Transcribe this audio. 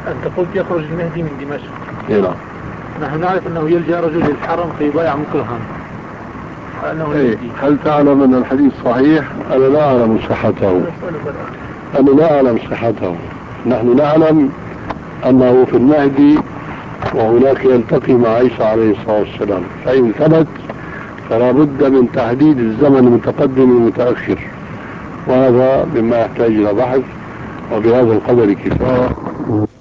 أنت قلت يخرج المهدي من دمشق. إيه نعم. نحن نعرف أنه يلجأ رجل للحرم فيبايع مكرها، أنه إيه، المهدي. هل تعلم أن الحديث صحيح؟ أنا لا أعلم صحته. أنا لا أعلم صحته. نحن نعلم أنه في المهدي وهناك يلتقي مع عيسى عليه الصلاة والسلام، فإن ثبت فلا بد من تحديد الزمن المتقدم والمتأخر، وهذا مما يحتاج إلى بحث، وبهذا القدر كفاية.